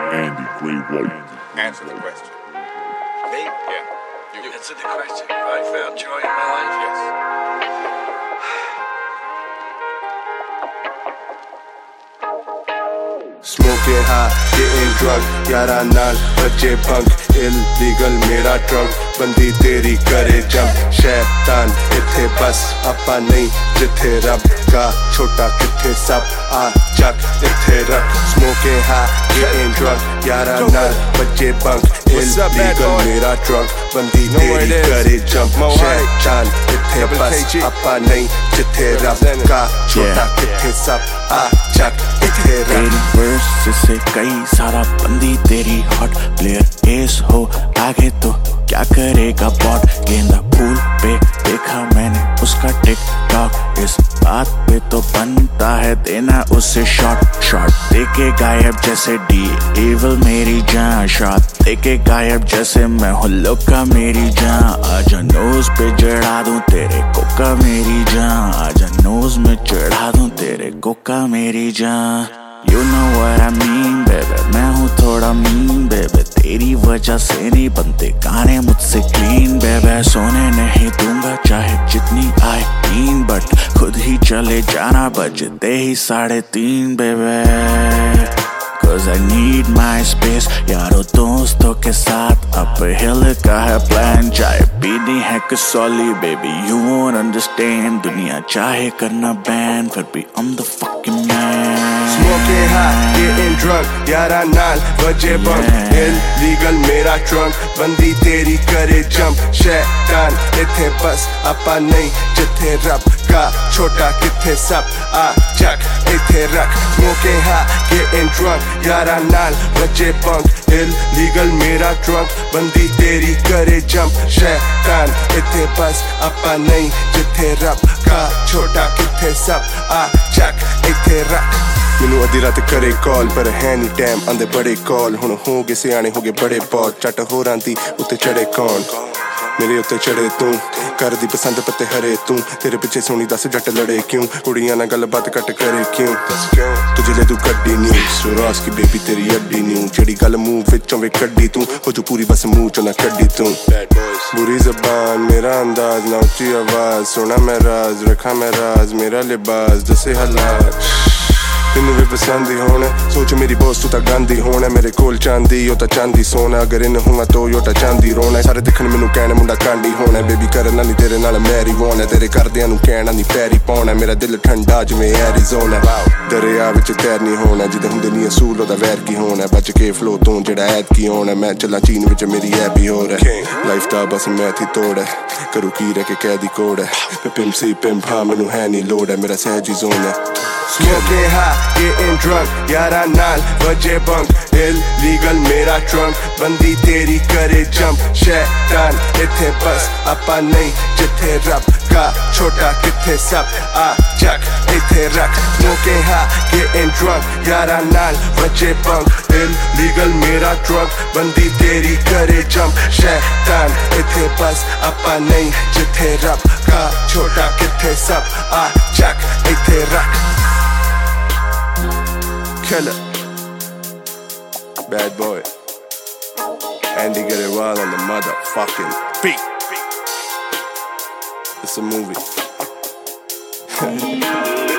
Andy Gray White. Answer the question. Me? Yeah. You answer the question. Have I found joy in my life? Yes. Smoking high, getting drunk, यारा नाल बच्चे bunk, illegal मेरा trunk, बंदी तेरी करे jump, शैतान इत्थे बस अपा नहीं जिथे रब का छोटा किथे सब आ चक इत्थे रख. Smoking high, getting drunk, यारा नाल बच्चे bunk, illegal मेरा trunk, बंदी तेरी करे jump, शैतान इत्थे बस अपा नहीं जिथे रब का छोटा किथे सब आ चक इत्थे रख. से कई सारा बंदी तेरी हॉट प्लेयर एस हो आगे तो क्या करेगा बॉट. गेंदा फूल पे देखा मैंने उसका टिक टॉक, इस बात पे तो बनता है देना उसे शॉट. शॉट देके गायब जैसे डी एवल मेरी जान, शॉट देके गायब जैसे मैं हूँ लोका मेरी जान. आजा नोज पे चढ़ा दूं तेरे कोका मेरी जान, आजा नोज में चढ़ा दूं तेरे कोका मेरी जान. You know what I mean baby, मैं हूँ थोड़ा mean baby, तेरी वजह से नहीं बनते गाने मुझसे clean baby. सोने नहीं दूंगा चाहे जितनी आए नींद, बट खुद ही चले जाना बजते ही 3:30 baby. Cause I need my space, यारों दोस्तों के साथ up hill का है plan. चाहे पीनी है Kasauli baby, you won't understand. दुनिया चाहे करना ban, फिर भी I'm the fucking man. Smoking high, getting drunk, यारा नाल बजे bunk, illegal मेरा trunk, बंदी तेरी करे jump, शैतान इत्थे बस अपा नहीं जिथे रब का छोटा किथे सब आ चक इत्थे रख. Smoking high, getting drunk, यारा नाल बजे bunk, illegal मेरा trunk, बंदी तेरी करे jump, शैतान इत्थे बस अपा नहीं जिथे रब का छोटा किथे सब आ चक इत्थे रख. ਮੈਨੂੰ ਅੱਧੀ ਰਾਤ ਕਰੇ ਕਾਲ ਪਰ ਹੈ ਨਹੀਂ ਟਾਈਮ ਆਂਦੇ ਬੜੇ ਕਾਲ. ਹੁਣ ਹੋ ਗਏ ਸਿਆਣੇ ਹੋ ਗਏ ਬੜੇ ਬਹੁਤ, ਚੱਟ ਹੋਰਾਂ ਦੀ ਉੱਤੇ ਚੜੇ ਕੌਣ, ਮੇਰੇ ਉੱਤੇ ਚੜੇ ਤੂੰ, ਕਰਦੀ ਪਸੰਦ ਪੱਤੇ ਹਰੇ ਤੂੰ, ਤੇਰੇ ਪਿੱਛੇ ਸੋਹਣੀ ਦੱਸ ਜੱਟ ਲੜੇ ਕਿਉਂ, ਕੁੜੀਆਂ ਨਾਲ ਗੱਲਬਾਤ ਘੱਟ ਕਰੇ ਕਿਉਂ, ਤੁਝੇ ਲੈ ਤੂੰ ਕੱਢੀ ਨਿਊ ਸੁਰਾਸ ਕੀ ਬੇਬੀ ਤੇਰੀ ਅੱਡੀ ਨਿਊ, ਜਿਹੜੀ ਗੱਲ ਮੂੰਹ ਵਿੱਚੋਂ ਵੇ ਕੱਢੀ ਤੂੰ ਹੋ ਜੂ ਪੂਰੀ ਬਸ ਮੂੰਹ ਚੋਂ ਨਾ ਕੱਢੀ ਤੂੰ. बुरी ज़बान मेरा अंदाज ना ऊंची आवाज, सोना मैं राज रखा मैं राज मेरा लिबास दसे हालात. ਤੈਨੂੰ ਵੀ ਪਸੰਦ ਹੀ ਹੋਣਾ ਸੋਚ ਮੇਰੀ ਬੋਸ ਤੂੰ ਤਾਂ ਗਾਂਧੀ ਹੋਣਾ, ਮੇਰੇ ਕੋਲ ਚਾਂਦੀ ਉਹ ਤਾਂ ਚਾਂਦੀ ਸੋਨਾ, ਅਗਰ ਇਨ ਹੋਵਾਂ ਤੋ ਯੋਟਾ ਚਾਂਦੀ ਰੋਣਾ. ਸਾਰੇ ਦੇਖਣ ਮੈਨੂੰ ਕਹਿਣ ਮੁੰਡਾ ਕਾਂਡੀ ਹੋਣਾ, ਬੇਬੀ ਕਰਨਾ ਨਹੀਂ ਤੇਰੇ ਨਾਲ ਮੈਰੀ ਹੋਣਾ, ਤੇਰੇ ਕਰਦਿਆਂ ਨੂੰ ਕਹਿਣਾ ਨਹੀਂ ਪੈਰੀ ਪਾਉਣਾ, ਮੇਰਾ ਦਿਲ ਠੰਡਾ ਜਿਵੇਂ ਐਰੀਜ਼ੋਨਾ. ਦਰਿਆ ਵਿੱਚ ਤੈਰਨੀ ਹੋਣਾ ਜਿੱਦਾਂ ਹੁੰਦੇ ਨਹੀਂ ਅਸੂਲ ਉਹਦਾ ਵੈਰ ਕੀ ਹੋਣਾ, ਬਚ ਕੇ ਫਲੋ ਤੋਂ ਜਿਹੜਾ ਐਤ ਕੀ ਹੋਣਾ. ਮੈਂ ਚੱਲਾਂ ਚੀਨ ਵਿੱਚ ਮੇਰੀ ਐ ਵੀ ਹੋ ਰਿਹਾ, ਲਾਈਫ ਦਾ ਬਸ ਮੈਥ ਹੀ ਤੋੜ ਹੈ, ਕਰੂ ਕੀ ਰਹਿ ਕੇ ਕੈਦੀ ਕੋੜ ਹੈ, ਮੈਂ ਪਿੰਮ ਸੀ ਪਿੰਮ ਹਾਂ ਮੈਨੂੰ ਹੈ ਨਹੀਂ ਲੋੜ ਹੈ, ਮੇਰਾ ਸਹਿਜੀ ਜ਼ੋਨ ਹੈ. Smoking high, getting drunk, यारा नाल बजे bunk, illegal मेरा trunk, बंदी तेरी करे jump, शैतान इत्थे बस अपा नहीं जिथे रब का छोटा किथे सब आ चक इत्थे रख. Smoking high, getting drunk, यारा नाल बजे bunk, illegal मेरा trunk, बंदी तेरी करे jump, शैतान इत्थे बस अपा नहीं जिथे रब का छोटा किथे सब आ चक इत्थे रख. Killer, bad boy, Andy get it wild on the motherfucking beat. It's a movie.